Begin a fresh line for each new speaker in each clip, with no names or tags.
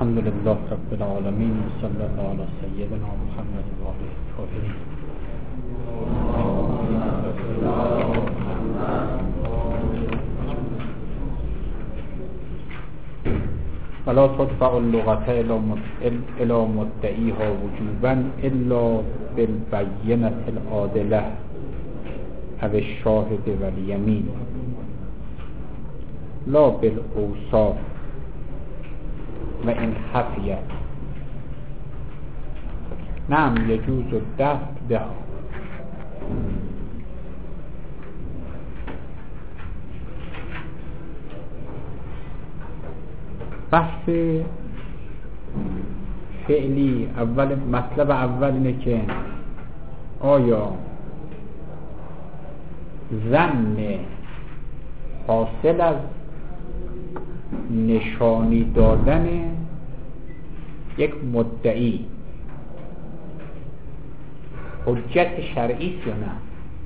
الحمد لله رب العالمين صلى الله على سيدنا محمد و آله الطاهرین. ولا تدفع اللغة الى مدعیها وجوبا الا بالبینة العادلة او الشاهد والیمین لا بالاوصاف و این خفیت. نعم یجوز الدفع بها. بحث فعلی اول، مطلب اول اینه که آیا ظن حاصل از نشانی دادن یک مدعی حجت شرعی است یا نه؟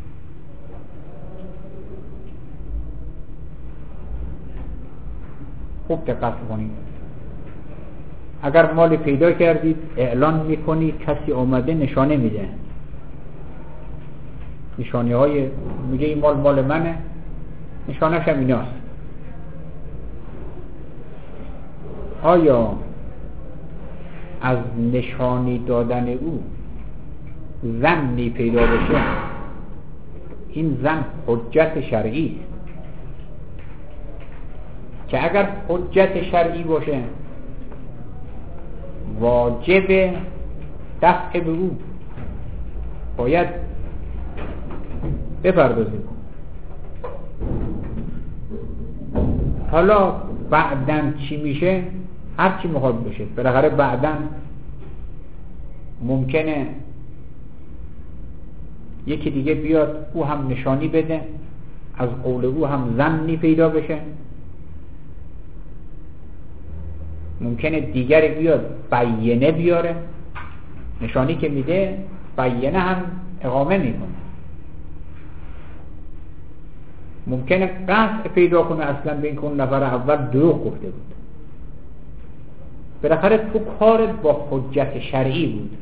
خوب دقت کنید. اگر مال پیدا کردید اعلان میکنید، کسی اومده نشانه میده، نشانه های میگه این مال منه، نشانه‌ش هم ایناست. آیا از نشانی دادن او ظنی پیدا بشه، این ظن حجت شرعی است که اگر حجت شرعی باشه واجب دفع به او باید بپردازیم. حالا بعدن چی میشه؟ هر چی میخواد بشه. بالاخره بعدن ممکنه یکی دیگه بیاد او هم نشانی بده، از قول او هم ظنی پیدا بشه. ممکنه دیگری بیاد بیینه بیاره، نشانی که میده بیینه هم اقامه میکنه. ممکنه قطع پیدا کنه اصلا به این که اون نفر اول دروغ گفته بود. بالاخره تو کارت با حجت شرعی بود.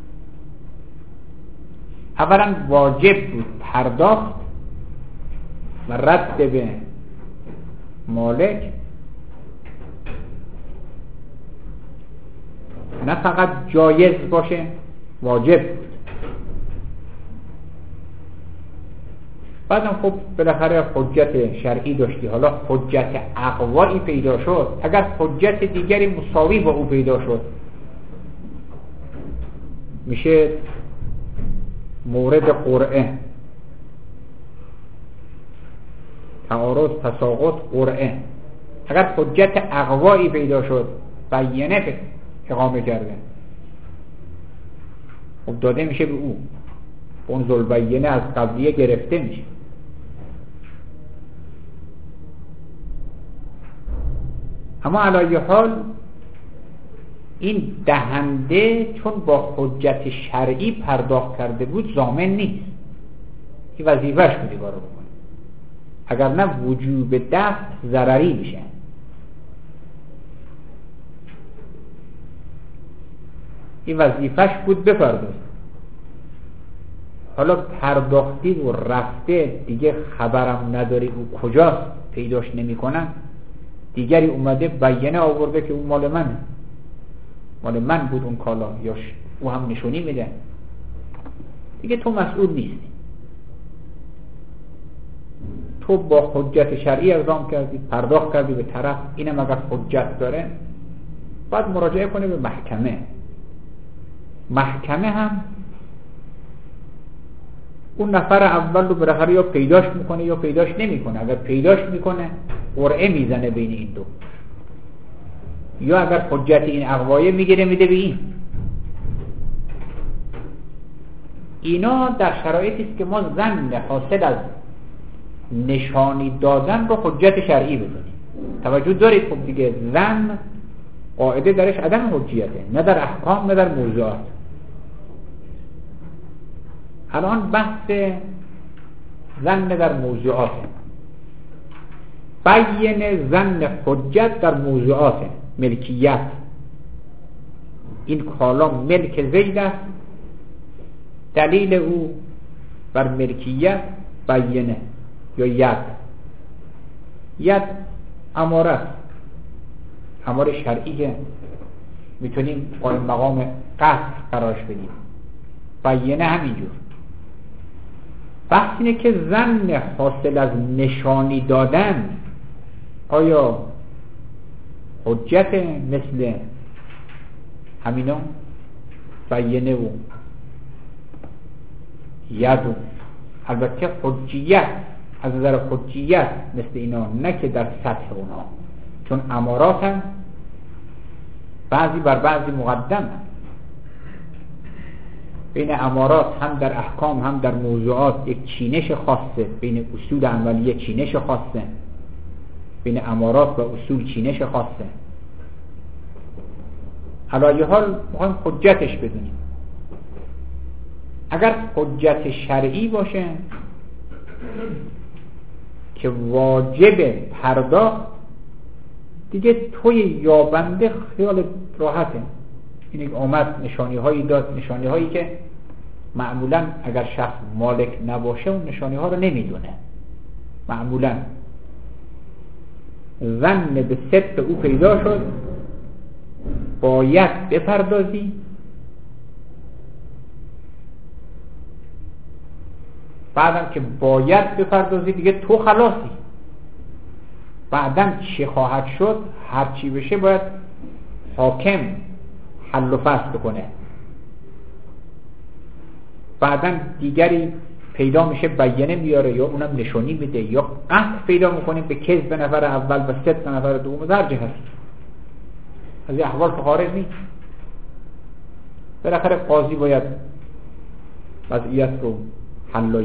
اولا واجب بود پرداخت و رد به مالک، نه فقط جایز باشه، واجب بود. بعدم خب بالاخره حجت شرعی داشتی، حالا حجت اقوایی پیدا شد. اگر حجت دیگری مساوی با او پیدا شد میشه مورد قرعه، تعارض، تساقط، قرعه. اگر حجت اقوایی پیدا شد بیینه اقامه کرده، خب داده میشه به او، اون ذوالبینه از قبلیه گرفته میشه. اما علی حال این دهنده چون با حجت شرعی پرداخت کرده بود ضامن نیست، این وظیفه‌اش بود کارو بکنه، اگر نه وجوب دفع ضرری میشه. این وظیفه‌اش بود بپردازه. حالا پرداختی و رفته دیگه خبرم نداری او کجاست، پیداش نمی‌کنن، دیگری اومده بیانه آورده که اون مال منه، مال من بود اون کالا، یا او هم نشونی میده، دیگه تو مسئول نیستی. تو با حجت شرعی اقدام کردی، پرداخت کردی به طرف، اینم اگر حجت داره باید مراجعه کنه به محکمه. محکمه هم اون نفر اول رو بالاخره یا پیداش میکنه یا پیداش نمیکنه. اگر پیداش میکنه قرعه میزنه بین این دو، یا اگر حجت این اقوایه میگیره میده به این. اینا در شرایطی است که ما ظن حاصل از نشانی دادن رو حجت شرعی بدونیم. توجه دارید؟ خب دیگه ظن قاعده درش عدم حجیته، نه در احکام نه در موضوعات. الان بحث ظن در موضوعات، بیان ظن حجت در موضوعات ملکیت، این کالا ملک زید است، دلیل او بر ملکیت بیینه یا ید اماره، اماره شرعی که میتونیم قائم مقام قصد قرارش بدیم. بیینه همینجور. بحث اینه که ظن حاصل از نشانی دادن آیا حجت مثل همینا بیینه و ید و البته حجیت از نظر حجیت مثل اینا، نه که در سطح اونا، چون امارات هم بعضی بر بعضی مقدم هم. بین امارات هم در احکام هم در موضوعات یک چینش خاصه، بین اصول عملیه چینش خاصه، بین امارات و اصول چینش خاصه. علی حال میخوایم حجتش بدونیم. اگر حجت شرعی باشه که واجب پرداخت، دیگه توی یابنده خیال راحته. این آمد نشانی هایی داد، نشانی هایی که معمولا اگر شخص مالک نباشه اون نشانی ها رو نمیدونه. معمولا ظن به صدق او پیدا شد، باید بپردازی. بعدم که باید بپردازی دیگه تو خلاصی. بعدم چه خواهد شد هرچی بشه باید حاکم حل و فصل بکنه. بعدم دیگری پیدا میشه بیانه میاره یا اونم نشانی میده، یا قطع پیدا میکنیم به کذب نفر اول و صدق نفر دوم در جهت از این احوال که خارج نیست. بالاخره قاضی باید وضعیت رو حل کنه.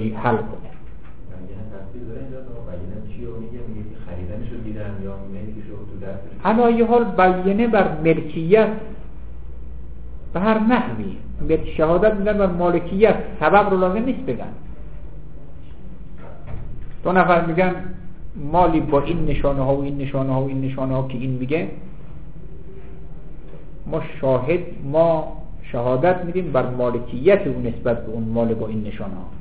علایه حال بیانه بر ملکیت به هر نحوی، شهادت میدن بر مالکیت، سبب رو لازم نیست بگن. دو نفر میگن مالی با این نشانه ها و این نشانه ها و این نشانه ها که این میگه، ما شهادت میدیم بر مالکیت اون نسبت به اون مال با این نشانه ها.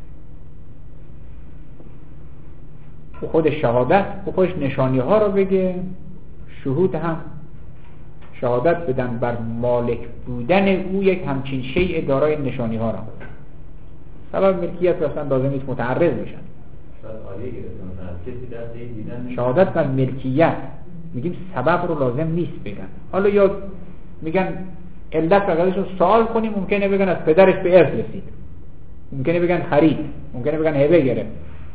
و خود شهادت و خودش نشانی ها رو بگه، شهود هم شهادت بدن بر مالک بودن او یک همچین شیء دارای نشانی ها را. سبب ملکیت اصلا لازم نیست متعرض بشن. شهادت بر ملکیت میگیم سبب رو لازم نیست بگن. حالا یا میگن علت رو ازشون سوال کنیم، ممکنه بگن از پدرش به ارث رسید، ممکنه بگن خرید، ممکنه بگن هبه گرفت.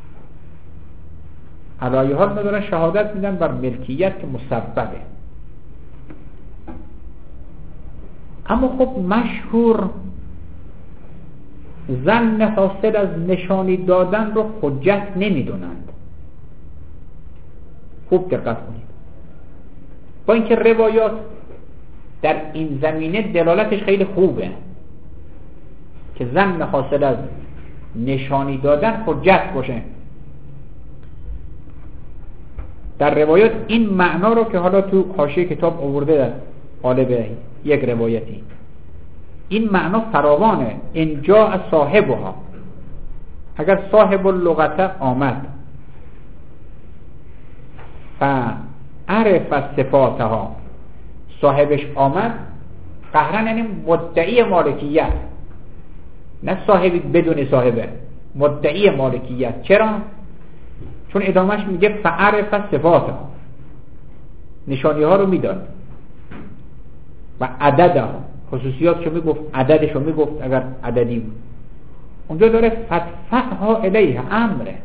علایه حال ندارن شهادت میدن بر ملکیت که مسببه. اما خب مشهور ظن حاصل از نشانی دادن رو حجت نمیدونند. خوب دقت کنید. با اینکه روایات در این زمینه دلالتش خیلی خوبه که ظن حاصل از نشانی دادن حجت باشه. در روایات این معنا رو که حالا تو حاشیه کتاب آورده در قالب یک روایتی، این معنا فراوانه. ان جاء صاحبها، اگر صاحب اللغت آمد فعرف صفاتها، صاحبش آمد، قهرن یعنی مدعی مالکیت، نه صاحبی بدون صاحبه، مدعی مالکیت. چرا؟ چون ادامهش میگه فعرف صفاتها، نشانی ها رو میداد و عددها، خصوصیاتشو میگفت، عددشو میگفت اگر عددی بود. اونجا داره فدفعها الیه، امره،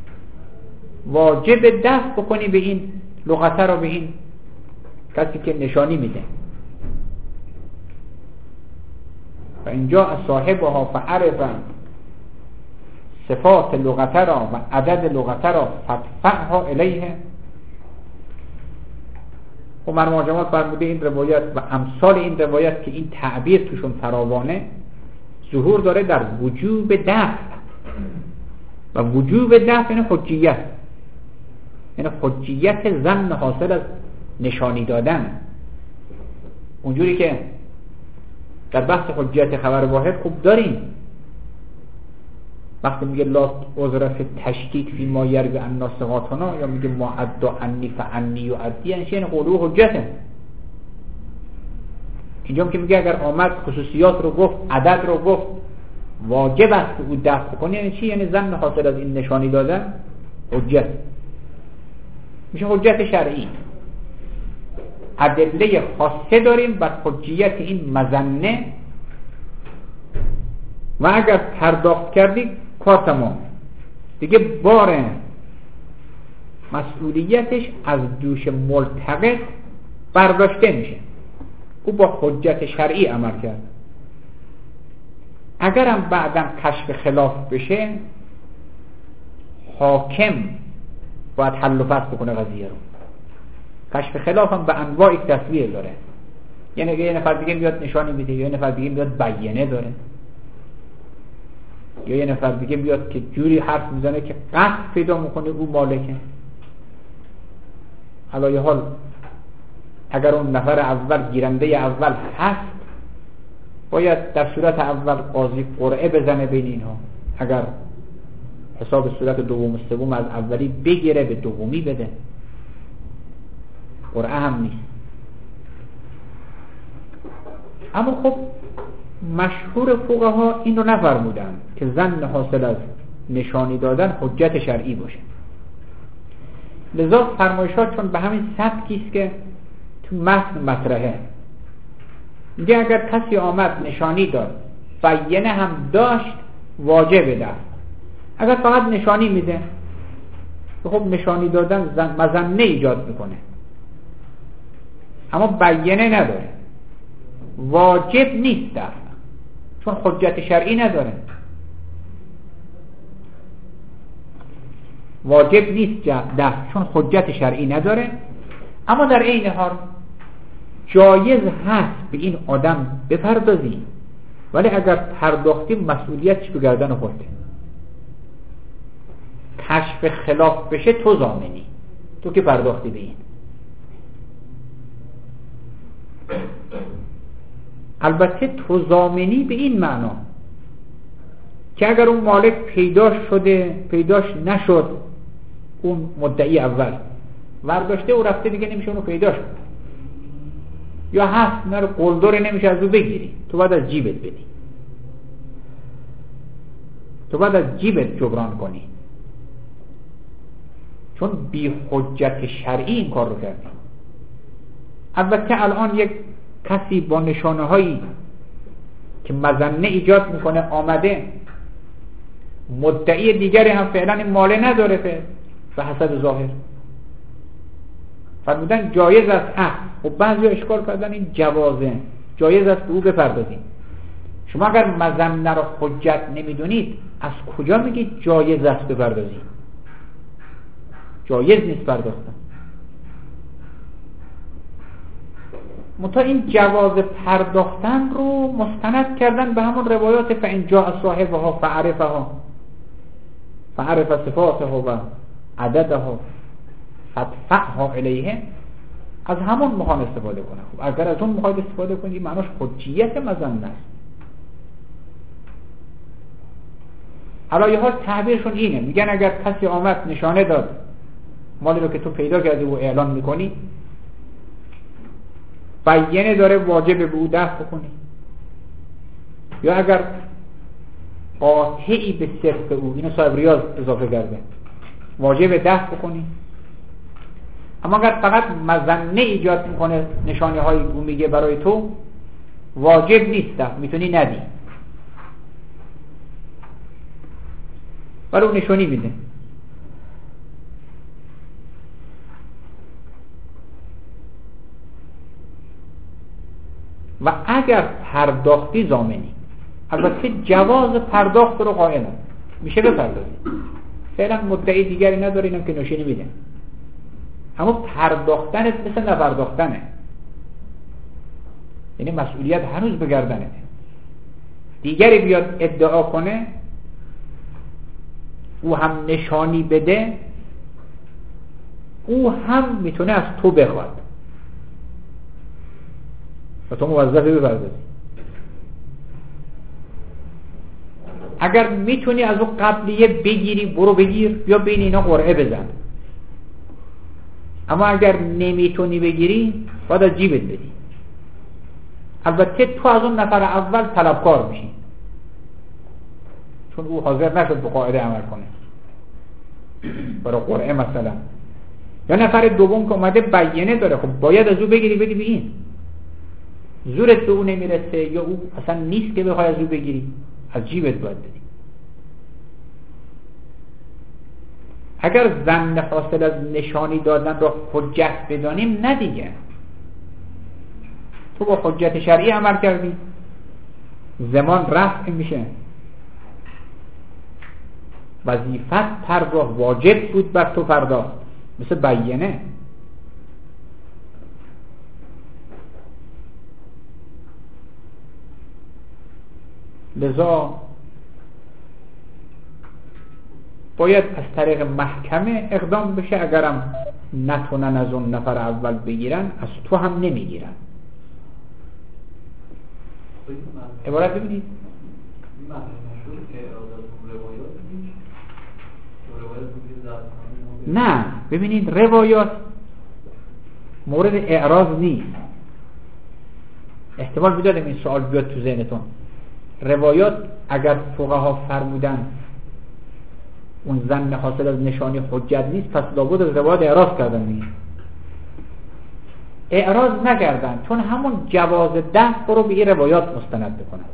واجب دفع بکنی به این لغته رو، به این کسی که نشانی میده. و اینجا صاحبها فعرف صفات لغته را و عدد لغته را فدفعها الیه. و مرماجمات فرموده این روایت و امثال این روایت که این تعبیر توشون فراوانه ظهور داره در وجوب دفع، و وجوب دفع یعنی حجیت، یعنی حجیت ظن حاصل از نشانی دادن. اونجوری که در بحث حجیت خبر واحد خوب داریم. وقتی میگه لا عذر فی تشکیک فی ما یروی عن ناسقاتنا، یا میگه ما عدا عنی فعنی و عدی، یعنی چه؟ قولو حجته. اینجا که میگه اگر آمد خصوصیات رو گفت، عدد رو گفت، واجب است که او دفع کنه. یعنی چی؟ یعنی ظن حاصل از این نشانی دادن حجت میشه، حجت شرعی. ادله خاصه داریم بر حجیت این مظنه و اگر پرداخت کردی کار تمام دیگه، بار مسئولیتش از دوش ملتقط برداشته میشه. او با حجت شرعی عمل کرد. اگرم بعدم کشف خلاف بشه، حاکم باید حل و فصل بکنه قضیه رو. کشف خلاف هم به انواع تصویر داره. یعنی یه نفر دیگه بیاد نشانی میده، یا یه نفر دیگه بیاد بیانه داره، یا یه نفر دیگه بیاد که جوری حرف میزنه که قصد پیدا میکنه او مالکه. علایه حال اگر اون نفر اول، گیرنده اول هست، باید در صورت اول قاضی قرعه بزنه بین اینها. اگر حساب صورت دوم و سوم از اولی بگیره به دومی بده. قرعه هم نیست. اما خب مشهور فقها این رو نفرمودن که ظن حاصل از نشانی دادن حجت شرعی باشه. لذا فرمایشات چون به همین سبکیست که تو متن مطرحه، میگه اگر کسی آمد نشانی داد، بیانه هم داشت، واجب ده. اگر فقط نشانی میده، خب نشانی دادن مظنه ایجاد میکنه، اما بیانه نداره، واجب نیست ده، چون حجت شرعی نداره. واجب نیست ده چون حجت شرعی نداره. اما در عین حال جایز هست به این آدم بپردازی، ولی اگر پرداختی مسئولیتش به گردن خودته. کشف خلاف بشه تو ضامنی، تو که پرداختی به این. البته تو ضامنی به این معنا که اگر اون مالک پیداش نشد، اون مدعی اول ورداشته و رفته دیگه نمیشه اونو پیداش کنه، یا هست نره قلدره نمیشه از او بگیری، تو باید از جیبت بدی، تو باید از جیبت جبران کنی، چون بی حجت شرعی این کار رو کردی. البته الان یک کسی با نشانه هایی که مظنه ایجاد میکنه آمده، مدعی دیگری هم فعلا این ماله نداره به حسب ظاهر، فرمودن جایز است. و بعضی اشکال کردن این جوازه، جایز است به او بپردازید. شما اگر مظنه را حجت نمیدونید، از کجا میگید جایز است بپردازید؟ جایز نیست پرداختن. متا این جواز پرداختن رو مستند کردن به همون روایات فإن جاء صاحبها فعرف صفاتها و عددها فادفعها الیه. از همون میخوان استفاده کنه. خب اگر از اون میخواید استفاده کنید، معناش حجیت مظنه است. حالا یه حال تعبیرشون اینه، میگن اگر کسی آمد نشانه داد مالی رو که تو پیدا کردی و اعلان میکنی، بیانه داره، واجب به او دفع کنی، یا اگر قاطعی به صدق او، اینو صاحب ریاض اضافه کرده، واجب دفع کنی. اما اگر فقط مظنه ایجاد میکنه، نشانه هایی او میگه برای تو، واجب نیست دفع، میتونی ندی، برای اون نشانی میده. و اگر پرداختی ضامنی، البته جواز پرداخت رو قائلم، میشه بپردازی، فعلا مدعی دیگری نداره، اینم که نشانی میده، اما پرداختنت مثل نپرداختنه، یعنی مسئولیت هنوز به گردنه. دیگری بیاد ادعا کنه، او هم نشانی بده، او هم میتونه از تو بخواد و تو موظفی بپردازی. اگر میتونی از اون قبلیه بگیری برو بگیر، یا بین اینا قرعه بزن. اما اگر نمیتونی بگیری باید از جیبت بدی. البته تو از اون نفر اول طلبکار میشی، چون او حاضر نشد به قاعده عمل کنه برای قرعه مثلا. یا نفر دوم که اومده بیانه داره، خب باید از او بگیری بدی به این. زورت به او نمیرسه یا او اصلا نیست که بخوای از او بگیری، از جیبت باید بدی. اگر ظن حاصل از نشانی دادن را حجت بدانیم، نه دیگه، تو با حجت شرعی عمل کردی، زمان رفع میشه، وظیفت پرداخت، واجب بود بر تو پرداخت، مثل بیانه. لذا باید از طریق محکمه اقدام بشه. اگرم نتونن از اون نفر اول بگیرن، از تو هم نمیگیرن. عبارت ببینید نه، ببینید روایات مورد اعراض نیست. احتمال میدادم این سوال بیاد تو ذهنتون. روایات اگر فقها فرمودن اون ظن حاصل از نشانی حجت نیست، پس لابد از روایات اعراض کردن دیگه. اعراض نکردن، چون همون جواز دفع رو به این روایات مستند بکنن.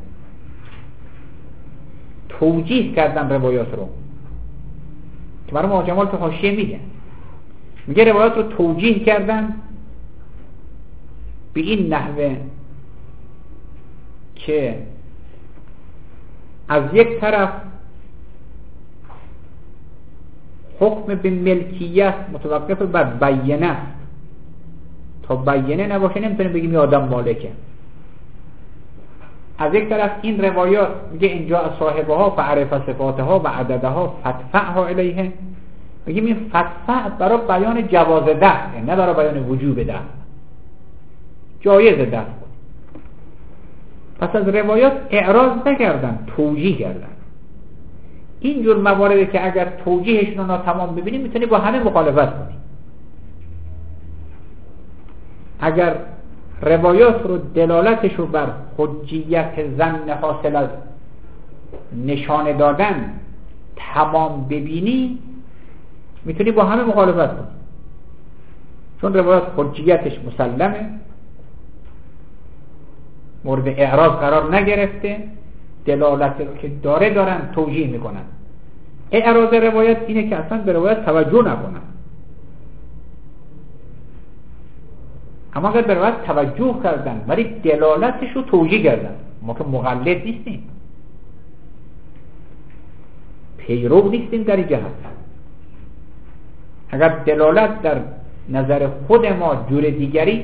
توجیه کردن روایات رو که برای ماجمال تو حاشیه میگه روایات رو توجیه کردن به این نحوه که از یک طرف حکم به ملکیت متوقف بر بیانه است، تا بیانه نباشه نمیتونیم بگیم یه آدم مالکه. از یک طرف این روایات میگه اینجا از صاحبها فعرف صفاتها و عددها فدفعها الیه، میگیم این فدفع برای بیان جواز دفع، نه برای بیان وجوب دفع، جایز دفع. پس از روایات اعراض نکردن، توجیه کردن. اینجور مواردی که اگر توجیهشون رو ناتمام ببینیم میتونی با همه مخالفت کنی. اگر روایات رو دلالتش رو بر حجیت ظن حاصل از نشانه دادن تمام ببینی، میتونی با همه مخالفت کنی، چون روایات حجیتش مسلمه، مورد اعراض قرار نگرفته، دلالت رو که دارن توجیه میکنن. اعراض روایت اینه که اصلا به روایت توجه نکنن. اما اگر به روایت توجه کردن ولی دلالتش رو توجیه کردن، ما که مقلد نیستیم، پیرو نیستیم در این جهت. اگر دلالت در نظر خود ما جور دیگری،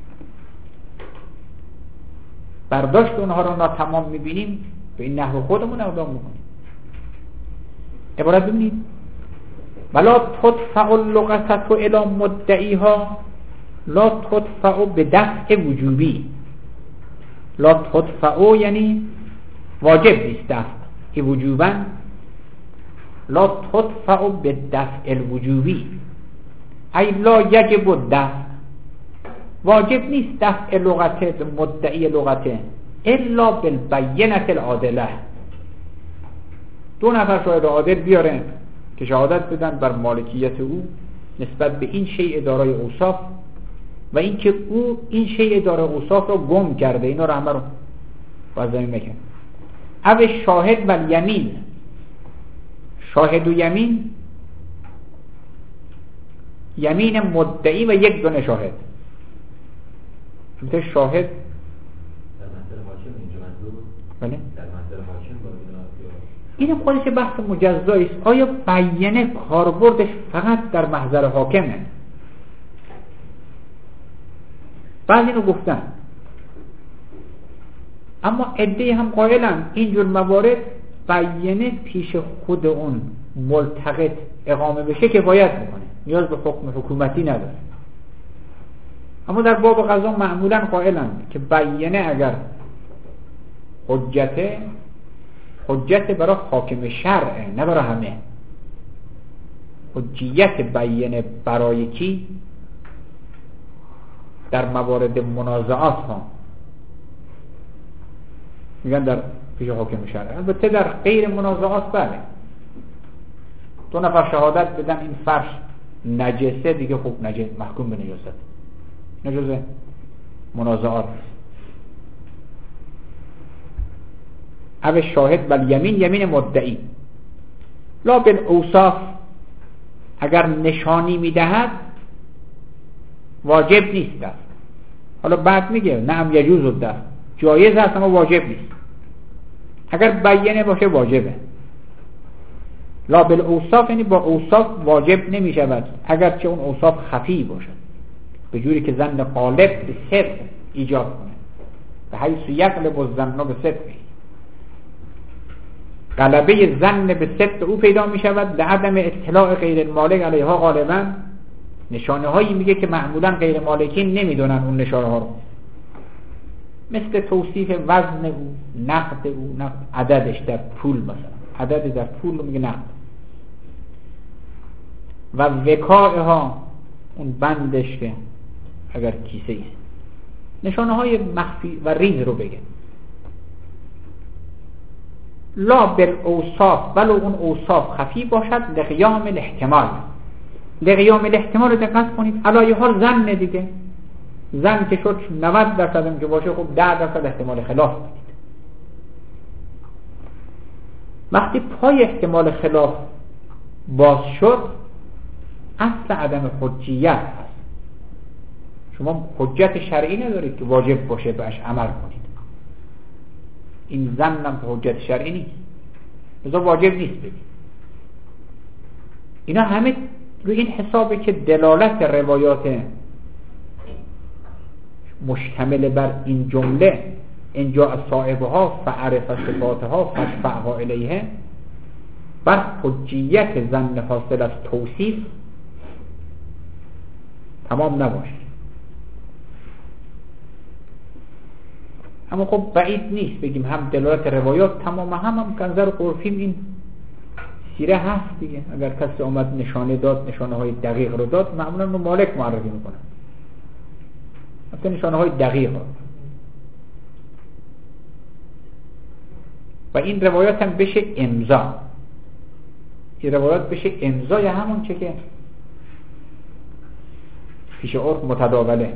برداشت اونها رو ناتمام میبینیم، به این نحو خودمون اقدام میکنیم. عبارت ببینید ولا تدفع اللغة الى مدعیها لا تدفع به دفع وجوبی. لا تدفع یعنی واجب نیست دفع، ای وجوبا لا تدفع به دفع الوجوبی، ای لا یجب الدفع، واجب نیست دفع لغته مدعی لغته الا بالبینة العادله. دو نفر شاهد عادل بیارن که شهادت بدن بر مالکیت او نسبت به این شیء دارای اوصاف و اینکه او این شیء دارای اوصاف رو گم کرده. اینا رو همه رو باید زمین بکن. او شاهد و یمین، شاهد و یمین، یمین مدعی و یک دونه شاهد. مثل شاهد
در محضر حاکم اینجا منظور،
بله،
در محضر حاکم با
این خودش بحث مجزایی است. آیا بیانه کاربردش فقط در محضر حاکمه؟ بعضی اینو گفتن، اما عده‌ای هم قائلن اینجور موارد بیانه پیش خود اون ملتقط اقامه بشه که باید میکنه، نیاز به حکم حکومتی نداره. اما در باب قضا معمولا قائلن که بیانه اگر حجته، حجت برای حاکم شرع، نه برای همه. حجیت بیان برای کی؟ در موارد منازعات ها میگن در پیش حاکم شرع. البته در غیر منازعات بله، 2 نفر شهادت بدن این فرش نجسه، دیگه خوب نجس محکوم به نجاست، نجوز منازعات. او شاهد بل یمین، یمین مدعی. لا بالاوصاف، اگر نشانی میدهد واجب نیست دست. حالا بعد میگه نعم یجوز الدست، جایز هست اما واجب نیست. اگر بیانه باشه واجبه. لا بالاوصاف یعنی با اوصاف واجب نمیشود، اگرچه اون اوصاف خفی باشد، به جوری که ظن غالب به صدق ایجاد کنه، به حیث یغلب الظن به صدق، غلبه ظن به صدق او پیدا می شود. لعدم اطلاع غیر المالک علیها غالبا، نشانه هایی میگه که معمولا غیر مالکین نمیدونن اون نشانه ها رو، مثل توصیف وزن او، نقد او، عددش در پول، مثلا عدد در پول رو میگه نقد، و وکاء ها، اون بندش که اگر کیسه ایست، نشانه های مخفی و ریز رو بگه. لا بالاوصاف، ولو اون اوصاف خفی باشد، لقیام الاحتمال. لقیام الاحتمال رو دقت کنید، علایه ها زن دیگه، زن که شد 90% هم که باشه، خب 10% احتمال خلاف بدید. وقتی پای احتمال خلاف باز شد، اصل عدم حجیت هست. شما حجت شرعی ندارید که واجب باشه بهش عمل کنید، این زنم که حجت شرعی نیست، لذا واجب نیست بگید. اینا همه روی این حسابه که دلالت روایات مشتمل بر این جمله، اینجا از صاحبها فعرف صفاتها فشفعها الیه، بر حجیت ظن حاصل از توصیف تمام نباشه. اما خب بعید نیست بگیم هم دلالت روایات تمام، هم کنظر قرفیم این سیره هست دیگه. اگر کسی آمد نشانه داد، نشانه های دقیق رو داد، معمولا رو مالک معرفی میکنه، مثلا نشانه های دقیق رو. و این روایات هم بشه امضا، این روایات بشه امضای همون چه که پیش عرف متداوله.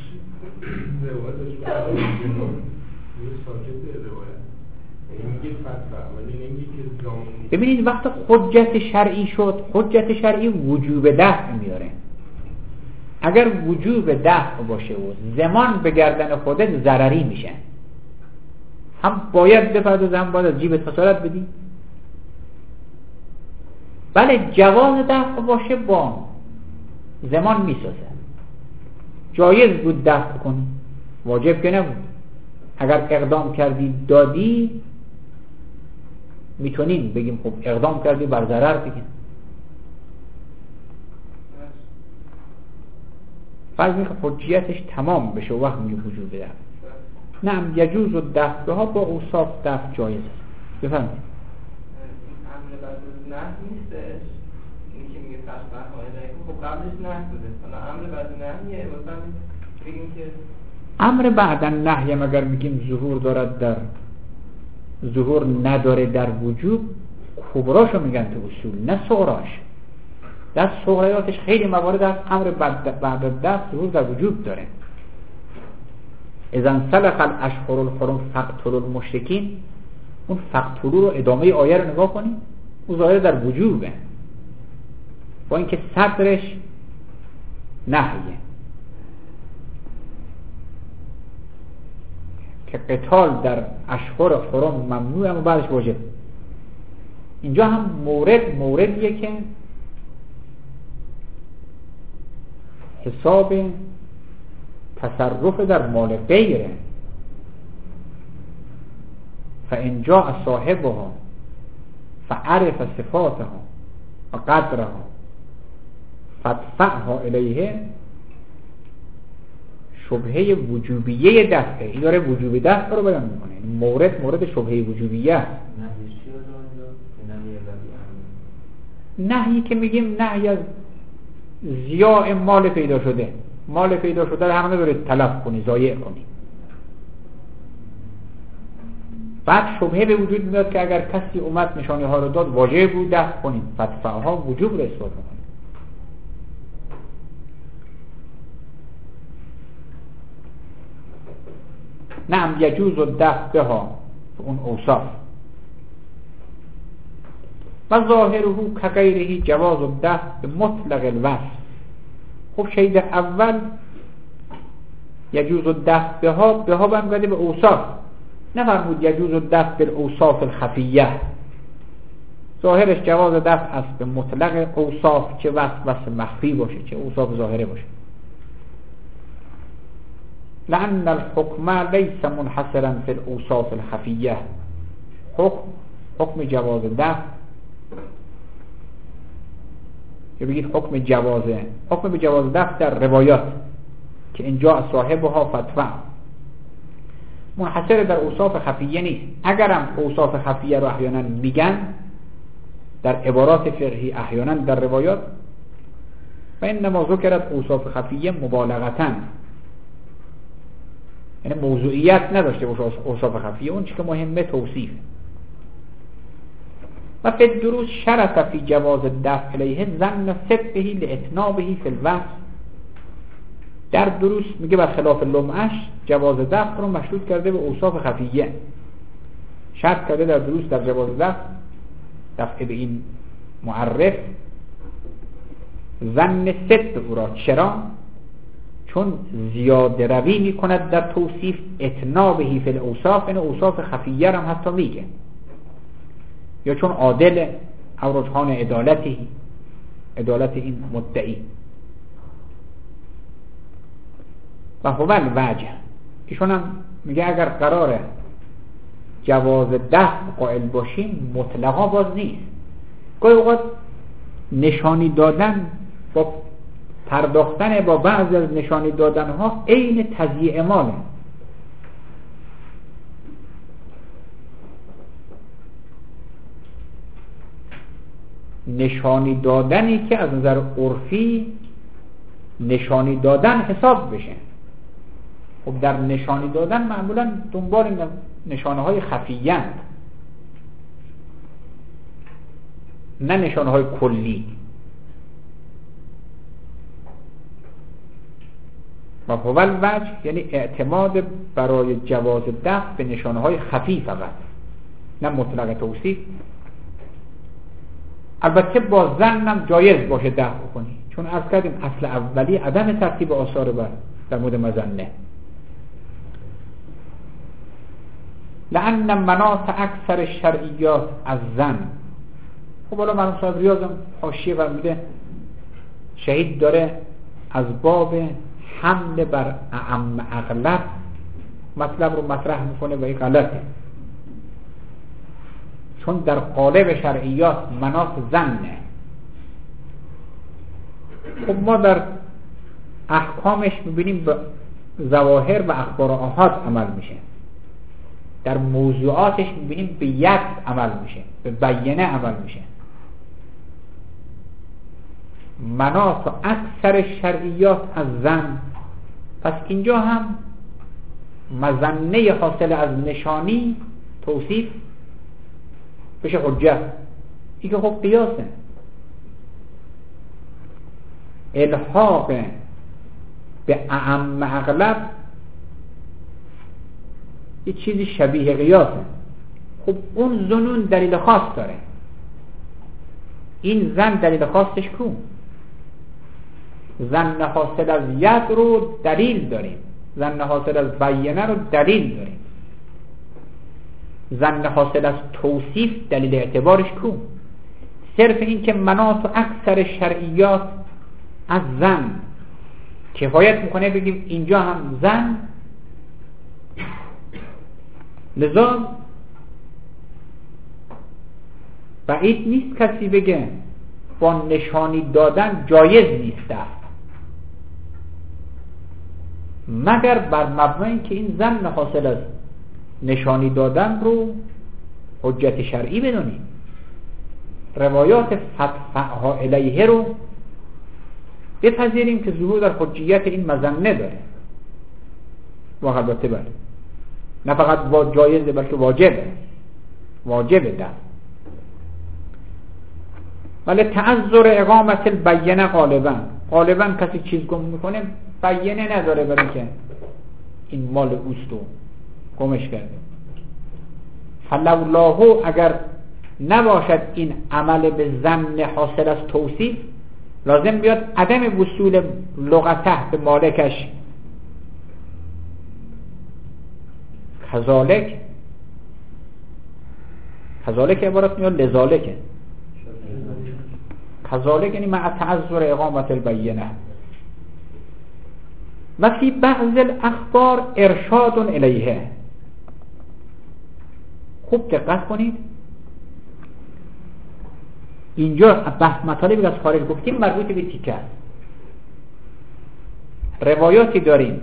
ببینید وقت حجت شرعی شد، حجت شرعی وجوب دفع میاره. اگر وجوب دفع باشه و زمان به گردن خودت ضرری میشه، هم باید بپردازی، هم باید از جیبت خسارت بدی. بله جواز دفع باشه با زمان میسازه، جایز بود دفع کنی، واجب که نبود. اگر اقدام کردی دادی، میتونیم بگیم خب اقدام کردی بر ضرر بگیم. فرض میکنم حجیتش تمام بشه، وقت میگه وجوب دفع. نعم یجوز الدفع ها با اوصاف دفع جایز است. بفرمایید.
امر بعد نه نیستش، این که میگه فشفع های خب قبلش نه بوده، حالا امر بعد نهیه، مثلا بگیم که
امر بعد نهی اگر بگیم ظهور دارد در ظهور نداره در وجوب، کبراشو میگن تو اصول، نه صغراش. در صغریاتش خیلی موارد هست امر بعد دفع ظهور در وجوب داره. اذا سلخ الاشهر الحرم فقتلوا المشرکین، اون فقتلوا رو ادامه آیه رو نگاه کنید، اون ظاهر در وجوبه، با اینکه صدرش نهیه که قتال در اشهر حرم ممنوع اما بعدش واجب. اینجا هم موردیه که حساب تصرف در مال غیره. فإن جاء صاحبها فعرف صفاتها و قدرها فادفعها الیه، شبهه وجوبیه دفعه، این داره وجوب دفع رو بیان میکنه. مورد شبهه وجوبیه است. نهی که میگیم نهی از ضیاع مال پیدا شده. مال پیدا شده رو هم نداره تلف کنی، ضایع کنی. بعد شبهه به وجود میاد که اگر کسی اومد نشانه ها رو داد واجب بود دفع کنیم، فدفعها وجوب رو اثبات کنیم. نعم یجوز الدفع بها اون اوصاف و ظاهره کغیره جواز الدفع به مطلق الوصف. خب شید اول یجوز الدفع بها برمیگرده به اوصاف، نفرمود یجوز الدفع بالاوصاف الخفیه. ظاهرش جواز دفع است به مطلق اوصاف، چه وصف مخفی باشه چه اوصاف ظاهره باشه. لأن الحكم ليس منحصرا في الأوصاف الخفية. حکم جواز دفع یا بگید حکم به جواز دفع در روایات که اینجا صاحبها فتوى منحصر در اوصاف خفیه نیست. اگرم اوصاف خفیه رو احیانا میگن در عبارات فقهی، احیانا در روایات، و انما ذکرت اوصاف خفیه مبالغتاً، یعنی موضوعیت نداشته باشه اوصاف خفیه، اون چی که مهمه توصیف. و فی الدروس شرط فی جواز الدفع الیه ظن صدقه لاتنابه فی الوصف. در دروس میگه برخلاف لمعش جواز دفع رو مشروط کرده به اوصاف خفیه، شرط کرده در دروس در جواز دفع به این معرف ظن صدق او را. چرا؟ چون زیاده روی می کند در توصیف اتنابهی فی الاوصاف، این اوصاف خفیه هم حتی میگه، یا چون عادل او رجحان عدالت این مدعی. و هو الوجه، ایشون هم میگه اگر قراره جواز دفع قائل باشیم مطلقا باز نیست. گاهی اوقات نشانی دادن با پرداختن با بعضی از نشانی دادن ها عین تضییع ماله. نشانی دادنی که از نظر عرفی نشانی دادن حساب بشه. خب در نشانی دادن معمولا دنبال نشانه های خفیه اند، نه نشانه های کلی. و هو الوجه یعنی اعتماد برای جواز دفع به نشانه های خفی فقط، نه مطلق توصیف. البته با ظنم جایز باشه دفع کنی، چون عرض کردیم اصل اولی عدم ترتیب آثار بر در مورد مظنه. لأن مناط اکثر الشرعیات از ظن. خب حالا مرحوم صاحب ریاض هم حاشیه فرموده شهید داره از باب حمل بر اعم اغلب مطلب رو مطرح میکنه و این غلطه، چون در قالب شرعیات مناط ظنه. خب ما در احکامش میبینیم به ظواهر و اخبار آحاد عمل میشه، در موضوعاتش میبینیم به ید عمل میشه، به بیانه عمل میشه. مناط اکثر شرعیات از ظن، پس اینجا هم مظنه حاصل از نشانی توصیف بشه حجت. این که خب قیاسه، الحاق به اعم اغلب یه چیزی شبیه قیاسه. خب اون ظنون دلیل خاص داره، این ظن دلیل خاصش کو؟ ظن حاصل از ید رو دلیل داریم، ظن حاصل از بیانه رو دلیل داریم، ظن حاصل از توصیف دلیل اعتبارش کو؟ صرف این که مناط و اکثر شرعیات از ظن کفایت میکنه بگیم اینجا هم ظن. لذا بعید نیست کسی بگه با نشانی دادن جایز نیست، مگر بر مبنای که این ظن حاصل از نشانی دادن رو حجت شرعی بدونیم، روایات فدفعها الیه رو بپذیریم که ظهور در حجیت این مظنه داره. و البته بله، نه فقط جایزه بلکه واجبه در. ولی تعذر اقامت البینه غالبا کسی چیز گم میکنه بینه نداره برای که این مال اوست و گمش کرده. فلولاه، اگر نباشد این عمل به ظن حاصل از توصیف، لازم بیاد عدم وصول لغته به مالکش. کذالک عبارت میاد لذالکه. کذالک یعنی مع تعذر اقامت البینه. و فی بعض الاخبار ارشاد الیه. خوب دقت کنید، اینجا بحث مطالبی از خارج گفتیم مربوط به تیکه است. روایاتی داریم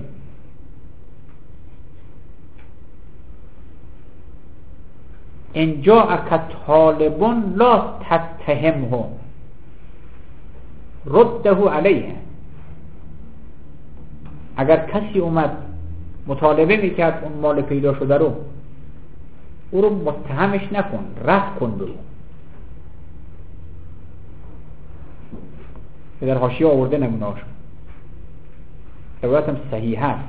ان جاءک طالب لا تتهمه رده علیه. اگر کسی اومد مطالبه میکرد اون مال پیدا شده رو، او رو متهمش نکن، رد کن برو. در حاشیه آورده نمونه‌اش، روایت هم صحیح هست.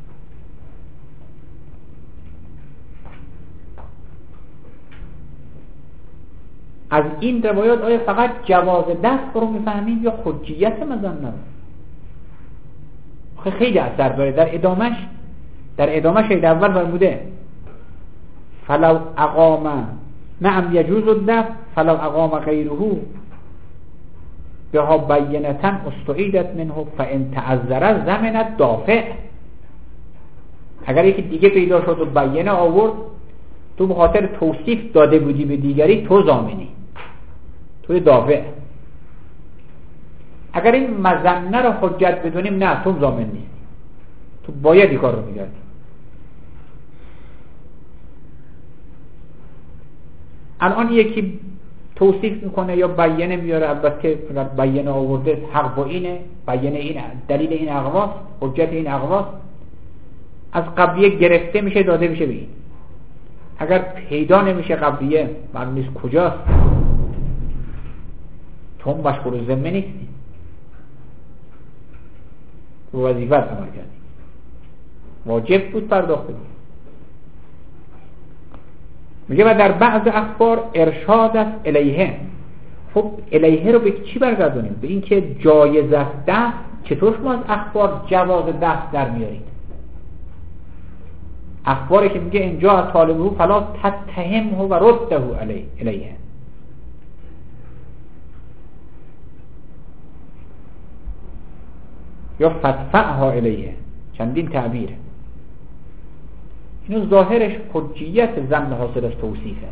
از این روایات آیا فقط جواز دست رو میفهمیم یا حجیت مظنه رو؟ خیلی اثر داره. در ادامهش اید اول فرموده فلو اقام نعم یجوز الدفع فلو اقام غیره بها بینتا استعیدت منه فان تعذر ضمنت دافع. اگر یکی دیگه پیدا شد و بینه آورد، تو به خاطر توصیف داده بودی به دیگری، تو ضامنی، تو دافع. اگر این مظنه رو حجت بدونیم، نه تو ضامن نیستی، تو باید این کار رو میگردی. الان یکی توصیف میکنه یا بیانه میاره، البته بیانه آورده حق با اینه، بیانه اینه، دلیل این اقواس، حجت این اقواس از قبلیه گرفته میشه داده میشه به این. اگر پیدا نمیشه قبلیه، معلوم نیست کجاست، تو مشغول ذمه نیستی، وظیفه عمل کردی، واجب بود پرداخت بود. میگه و در بعض اخبار ارشاد است الیه. خب الیه رو به چی برگردونیم؟ به این که جایز است دست. چطور شما از اخبار جواز دست در میارید؟ اخباری که میگه اینجا طالبه فلا تتهمه و رده الیه. یا فدفعها الیه، چندین تعبیره. اینو ظاهرش حجیت ظن حاصل از توصیفه.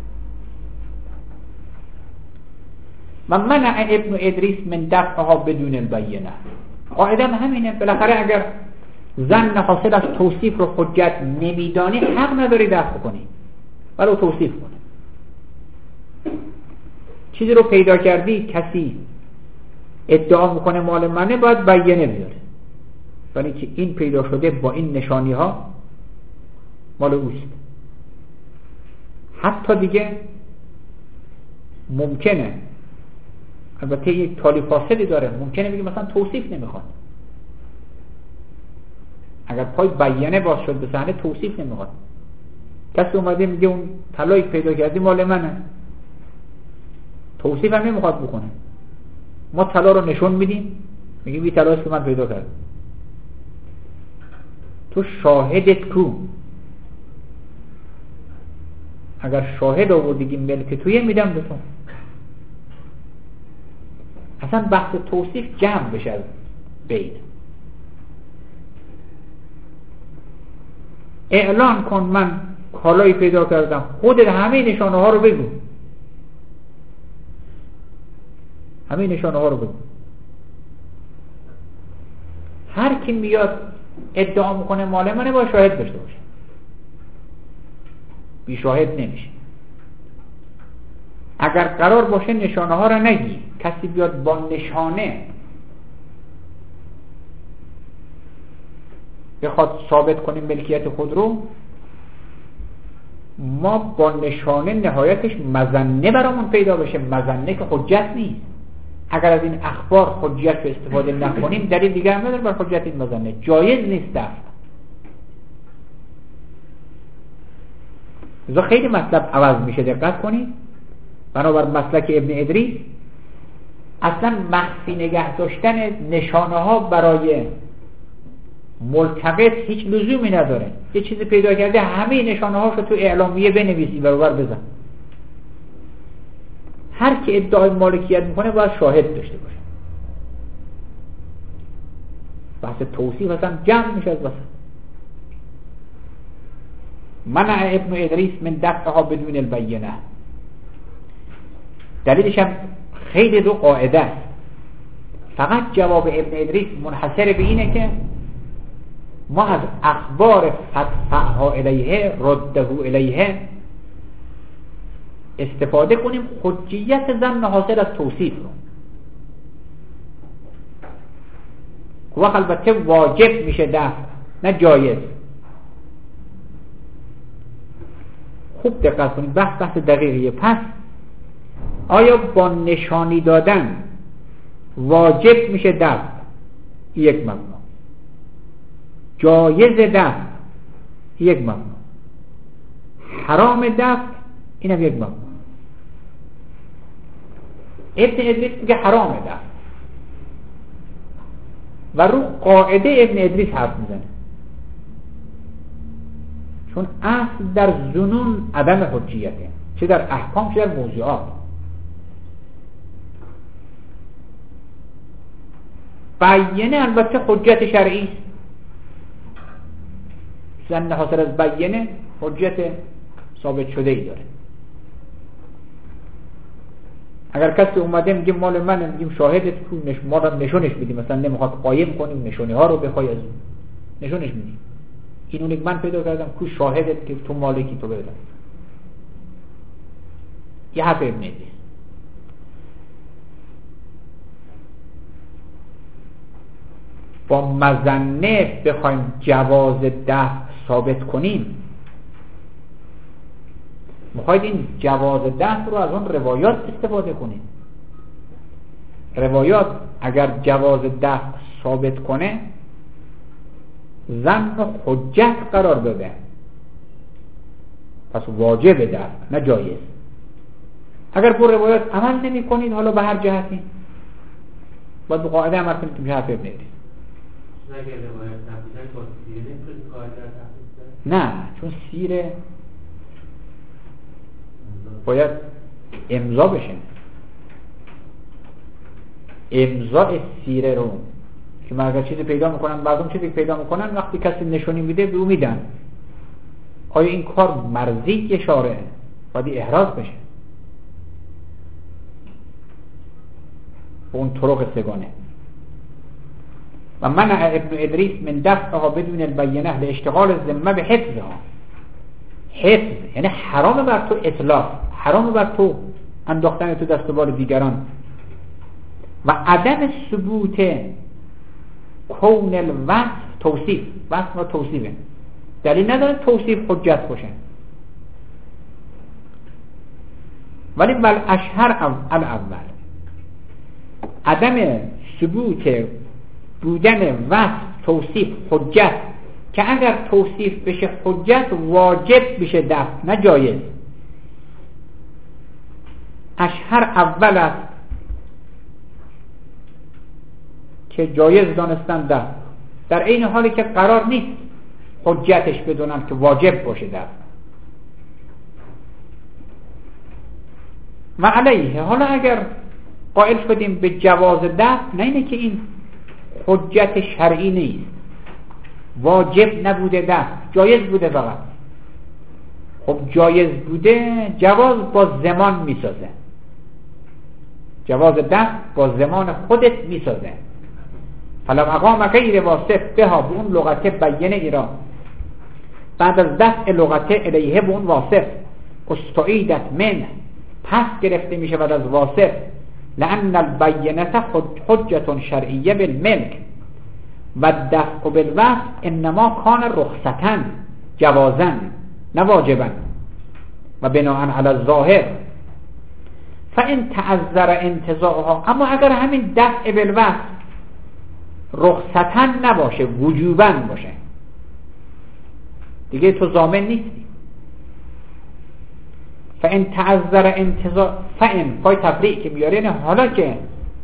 و منع ابن ادریس من دفعها بدون البینه. قاعده همینه، بالاخره اگر ظن حاصل از توصیف رو حجت نمیدانی، حق نداری دفع کنی، ولو توصیف کنه. چیزی رو پیدا کردی، کسی ادعا میکنه مال منه، باید بیانه بیاره، یعنی که این پیدا شده با این نشانی ها مال اوست. حتی دیگه ممکنه، البته یک تالی فاصلی داره، ممکنه بگه مثلا توصیف نمیخواد. اگر پای بیانه باز شد به صحنه، توصیف نمیخواد. کسی اومده میگه اون طلایی پیدا کردی مال منه، توصیف هم نمیخواد بکنه. ما طلا رو نشون میدیم، میگیم این طلایی که من پیدا کردم. تو شاهدت کو؟ اگر شاهد آوردی که ملک تویه، میدم به تو. اصلا بحث توصیف جمع بشه از بین. اعلان کن من کالایی پیدا کردم، خودت همه نشانه ها رو بگو، همه نشانه ها رو بگو. هر کی میاد ادعا میکنه مال منه، باید شاهد داشته باشه. بی شاهد نمیشه. اگر قرار باشه نشانه ها را نگی، کسی بیاد با نشانه بخواد ثابت کنیم ملکیت خود رو، ما با نشانه نهایتش مظنه برامون پیدا بشه، مظنه که حجت نیست. اگر از این اخبار حجت رو استفاده نکنیم دلیل دیگه هم نداره بر حجت این مظنه، جایز نیست دفع. لذا خیلی مطلب عوض میشه، دقت کنید. بنابر مسلک ابن ادریس اصلا مخفی نگه داشتن نشانه ها برای ملتقط هیچ لزومی نداره. یه چیزی پیدا کرده همه نشانه هاشو تو اعلامیه بنویسی برابر بزن. هر کی ادعای مالکیت میکنه باید شاهد داشته باشه. بحث توصیف اصلا جمع میشه از واسه. منع ابن ادریس من دفعها بدون البینه. دلیلش هم خیلی دو قاعده است. فقط جواب ابن ادریس منحصر به اینه که ما از اخبار فتفعها الیه رده الیه استفاده کنیم حجیت ظن حاصل از توصیف رو. و البته واجب میشه دفع، نه جایز. خوب دقت کنید، بحث دقیقیه. پس آیا با نشانی دادن واجب میشه دفع؟ یک مبنا. جایز دفع؟ یک مبنا. حرام دفع؟ اینم یک مبنا. ابن ادریس میگه حرام دفع و رو قاعده ابن ادریس حرف میزنه، چون اصل در ظنون عدم حجیته، چه در احکام چه در موضوعات. بیینه البته حجت شرعی است. ظن حاصل از بیینه حجت ثابت شده ای داره. اگر کسی اومده میگه مال منه، میگیم شاهدت کو، ما رو نشونش میدیم، مثلا نمیخواد قایم کنیم نشونه ها رو بخوای از نشونش میدیم. اینو من پیدا کردم کو شاهدت که تو مالکی تو بدم. یه حرف ابن ادریس. با مظنه بخوایم جواز دفع ثابت کنیم، میخواید این جواز دفع رو از اون روایات استفاده کنیم. روایات اگر جواز دفع ثابت کنه ظن و حجت قرار داده، پس واجب دفع نه جایز. اگر با روایات عمل نمی کنید، حالا به هر جهتی باید به قاعده عمل کنید که میشه حرف ابن ادریس. نه، چون سیره باید امضا بشه. امضای سیره رو که من اگر چیزی پیدا میکنن، بعضم چیزی پیدا میکنن، وقتی کسی نشونی میده به او میدن. آیا این کار مرضی شارعه؟ باید احراز بشه به اون طرق سگانه. و منع ابن ادریس من دفعها بدون البینه لاشتغال الذمه به حفظها. حفظ یعنی حرام بر تو اطلاق، حرام بر تو انداختن تو دست و بال دیگران. و عدم ثبوت کون الوصف توصیف، وصف و توصیفه، دلیل نداره توصیف حجت باشه. ولی بل اشهر الاول عدم ثبوت بودن وصف توصیف حجت، که اگر توصیف بشه حجت واجب بشه دفع نه جایز. اشهر اول است که جایز دانستن دفع، در این حالی که قرار نیست حجتش بدونن که واجب باشه دفع. و علیه، حالا اگر قائل شدیم به جواز دفع، نه اینه که این حجت شرعی نیست، واجب نبوده دفع، جایز بوده فقط. خب جایز بوده، جواز با زمان میسازه، جواز دفع با زمان خودت میسازه. فلو اقام غیر واصف بها، به اون لغت بیینه ایران بعد از دفع لغته الیه به اون واصف استعیدت من پس گرفته می شود از واصف لأن البینه حجة شرعیه بالملک و دفع بالوصف انما کان رخصتاً جوازاً نه واجباً و بناءً علی الظاهر فإن تعذر انتزاعها. اما اگر همین دفع بالوصف رخصتاً نباشه وجوباً باشه دیگه تو ضامن نیستی. فإن تعذر انتزاع فإن پای تفریع که میاره نه حالا که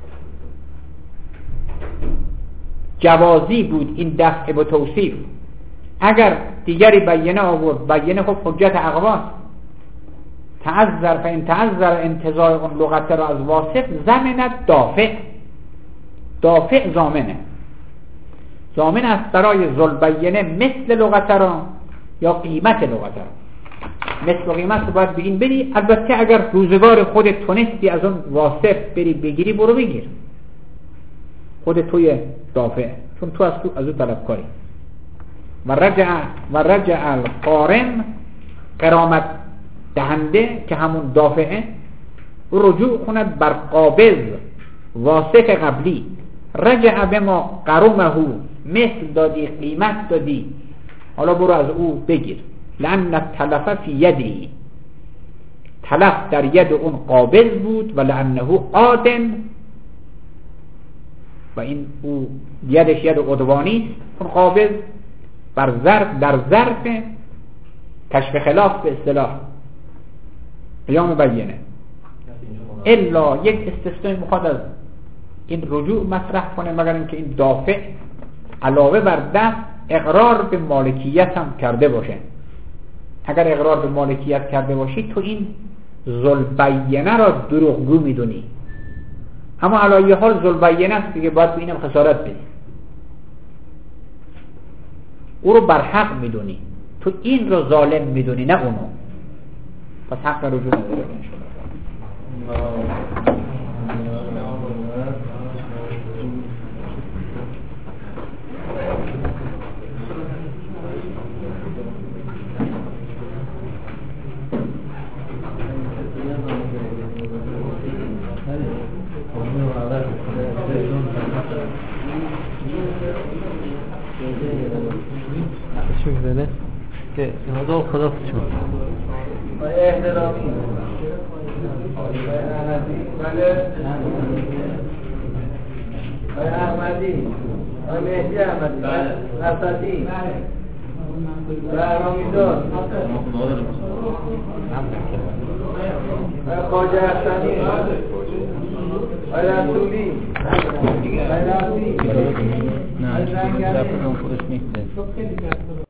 جوازی بود این دفع با توصیف اگر دیگری بیانه آورد بیانه خب حجت اقواس تعذر فإن تعذر انتزاع اون لغت را از واصف ضمنت دافع ضامن است برای ذوالبینه مثل لغت را یا قیمت لغت را. مثل و قیمت رو باید به این بدی. البته اگر روزگار خودت تونستی از اون واصف بری بگیری برو بگیر خود توی دافع چون تو از او طلبکاری. و رجع القارن قرامت دهنده که همون دافعه رجوع کند بر قابض واصف قبلی رجع به ما قرمه مثل دادی قیمت دادی حالا برو از او بگیر. لأن التلف فی یدی تلف در ید اون قابض بود و لأنه آدن و این او یدش ید عدوانی اون قابض بر ظرف در ظرف کشف خلاف به اصطلاح قیام بیانه الا یک استثناء میخواد از این رجوع مطرح کنه مگر اینکه این دافع علاوه بر دفع اقرار به مالکیت هم کرده باشه. اگر اقرار به مالکیت کرده باشی تو این ذوالبینه را دروغگو میدونی اما علی حال ذوالبینه است دیگه باید به اینم خسارت بدی او رو بر حق میدونی تو این رو ظالم میدونی نه اونو پس حق رجوع نداره.
می‌دونه که اینا خدا چون
احترامی احمدی مهدی احمدی نصدی رامیدار خواجه حسنی رسولی
نه خودش نیست